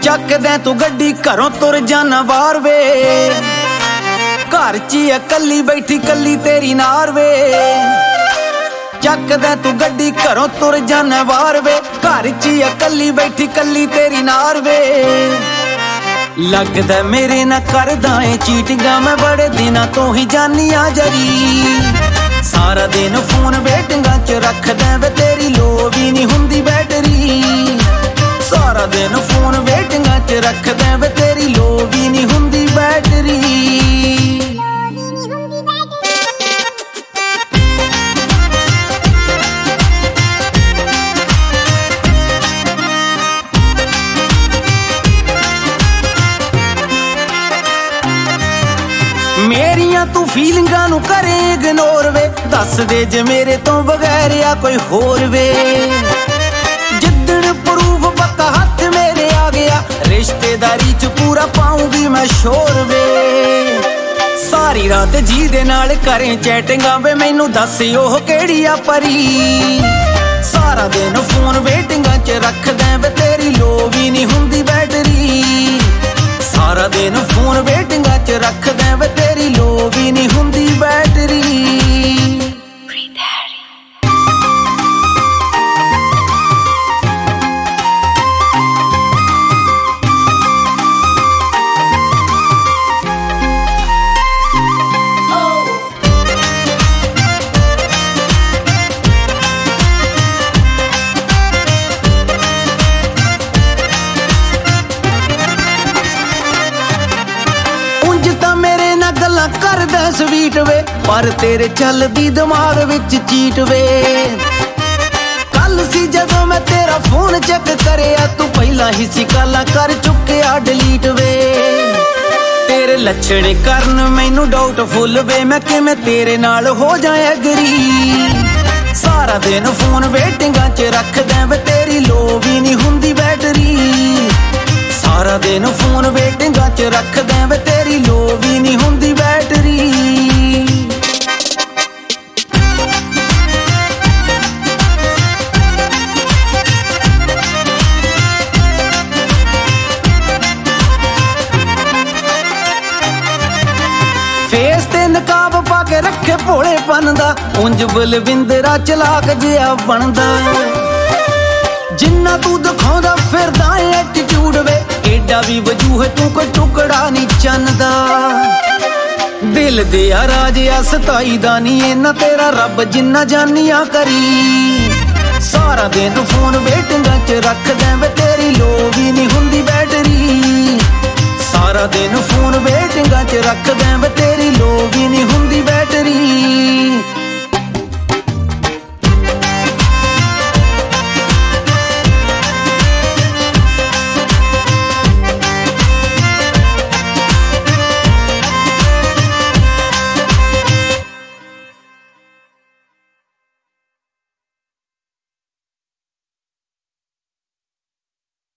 ਚੱਕਦੇ ਤੂੰ ਗੱਡੀ ਘਰੋਂ ਤੁਰ ਜਾਣਾ ਬਾਹਰ ਵੇ, ਘਰ 'ਚ ਹੀ ਇਕੱਲੀ ਬੈਠੀ ਕੱਲੀ ਤੇਰੀ ਨਾਰ ਵੇ। ਚੱਕਦੇ ਤੂੰ ਗੱਡੀ ਘਰੋਂ ਤੁਰ ਜਾਣਾ ਬਾਹਰ ਵੇ, ਘਰ 'ਚ ਹੀ ਇਕੱਲੀ ਬੈਠੀ ਕੱਲੀ ਤੇਰੀ ਨਾਰ ਵੇ। ਲੱਗਦਾ ਮੇਰੇ ਨਾਲ ਕਰਦਾ ਏ ਚੀਟਿੰਗਾਂ, ਮੈਂ ਬੜੇ ਦਿਨਾਂ ਤੋਂ ਹੀ ਜਾਨੀ ਆ ਜਰੀ। ਸਾਰਾ ਦਿਨ ਫੋਨ ਵੇਟਿੰਗਾਂ 'ਚ ਰੱਖਦਾ ਵੇ, ਤੇਰੀ ਲੋ ਵੀ ਨਹੀਂ ਹੁੰਦੀ ਬੈਟਰੀ। ਸਾਰਾ ਦਿਨ ਫੋਨ ਵੇਟਿੰਗਾਂ 'ਚ ਰੱਖਦਾ ਵੇ, ਤੇਰੀ ਲੋ ਵੀ ਨਹੀਂ ਹੁੰਦੀ ਬੈਟਰੀ। ਮੇਰੀਆਂ ਤੂੰ ਫੀਲਿੰਗਾਂ ਨੂੰ ਕਰੇ ਇਗਨੋਰ ਵੇ, ਦੱਸ ਦੇ ਜੇ ਮੇਰੇ ਤੋਂ ਬਗੈਰ ਆ ਕੋਈ ਹੋਰ ਵੇ। ਜਿੱਦਣ ਪ੍ਰੂਫ ਪੱਕਾ ਹੱਥ ਮੇਰੇ ਆ ਗਿਆ, ਰਿਸ਼ਤੇਦਾਰੀ 'ਚ ਪੂਰਾ ਪਾਉਂਗੀ ਮੈਂ ਸ਼ੋਰ ਵੇ। ਸਾਰੀ ਰਾਤ ਜੀ ਦੇ ਨਾਲ ਕਰੇ ਚੈਟਿੰਗਾਂ ਵੇ, ਮੈਨੂੰ ਦੱਸ ਉਹ ਕਿਹੜੀ ਆ ਪਰੀ। ਸਾਰਾ ਦਿਨ ਫੋਨ ਵੇਟਿੰਗਾਂ 'ਚ ਰੱਖਦਾ ਵੇ, ਤੇਰੀ ਲੋ ਵੀ ਨਹੀਂ ਹੁੰਦੀ ਬੈਟਰੀ। ਸਾਰਾ ਦਿਨ ਫੋਨ ਵੇਟਿੰਗਾਂ 'ਚ ਰੱਖਦਾ ਵੇ, ਤੇਰੀ ਲੋ ਵੀ ਨਹੀਂ ਹੁੰਦੀ ਬੈਟਰੀ। ਗੱਲਾਂ ਕਰਦਾ ਸਵੀਟ ਵੇ, ਪਰ ਤੇਰੇ ਚੱਲਦੀ ਦਿਮਾਗ ਵਿੱਚ ਚੀਟ ਵੇ। ਕੱਲ ਸੀ ਜਦੋਂ ਮੈਂ ਤੇਰਾ ਫੋਨ ਚੈੱਕ ਕਰਿਆ, ਤੂੰ ਪਹਿਲਾਂ ਹੀ ਸੀ ਕਾਲਾਂ ਕਰ ਚੁੱਕਿਆ ਡਿਲੀਟ ਵੇ। ਤੇਰੇ ਲੱਛਣ ਕਰਨ ਮੈਨੂੰ ਡਾਊਟ ਫੁੱਲ ਵੇ, ਮੈਂ ਕਿਵੇਂ ਤੇਰੇ ਨਾਲ ਹੋ ਜਾਏ ਐਗਰੀ। ਸਾਰਾ ਦਿਨ ਫੋਨ ਵੇਟਿੰਗਾਂ 'ਚ ਰੱਖਦਾ ਵੇ, ਤੇਰੀ ਲੋ ਵੀ ਨਹੀਂ ਹੁੰਦੀ ਬੈਟਰੀ। ਸਾਰਾ ਦਿਨ ਫੋਨ ਵੇਟਿੰਗਾਂ 'ਚ ਰੱਖਦਾ ਵੇ, ਤੇਰੀ ਲੋ ਵੀ ਨਹੀਂ ਹੁੰਦੀ ਬੈਟਰੀ। ਫੇਸ ਤੇ ਨਕਾਬ ਪਾ ਕੇ ਰੱਖੇ ਭੋਲੇਪਨ ਦਾ, ਉਂਝ ਬਲਵਿੰਦਰਾ ਚਲਾਕ ਜਿਹਾ ਬਣਦਾ। ਜਿੰਨਾ ਤੂੰ ਦਿਖਾਉਂਦਾ ਫਿਰਦਾ ਏ ਐਟੀਟਿਊਡ ਵੇ, ਏਡਾ ਵੀ ਵਜੂਹ ਤੂੰ ਕੋਈ ਟੁਕੜਾ ਨਹੀਂ ਚੰਨਦਾ। ਦਿਲ ਦੇ ਆ ਰਾਜ ਆ ਸਤਾਈ ਦਾ ਨੀ ਇਹਨਾਂ, ਤੇਰਾ ਰੱਬ ਜਿੰਨਾ ਜਾਨੀਆਂ ਕਰੀ। ਸਾਰਾ ਦਿਨ ਫੋਨ ਵੇਟਿੰਗਾਂ 'ਚ ਰੱਖਦਾ ਵੇ, ਤੇਰੀ ਲੋ ਵੀ ਨਹੀਂ ਹੁੰਦੀ ਬੈਟਰੀ। ਸਾਰਾ ਦਿਨ ਫੋਨ ਵੇਟਿੰਗਾਂ 'ਚ ਰੱਖਦਾ ਵੇ, ਤੇਰੀ ਲੋ ਵੀ ਨਹੀਂ ਹੁੰਦੀ ਬੈਟਰੀ।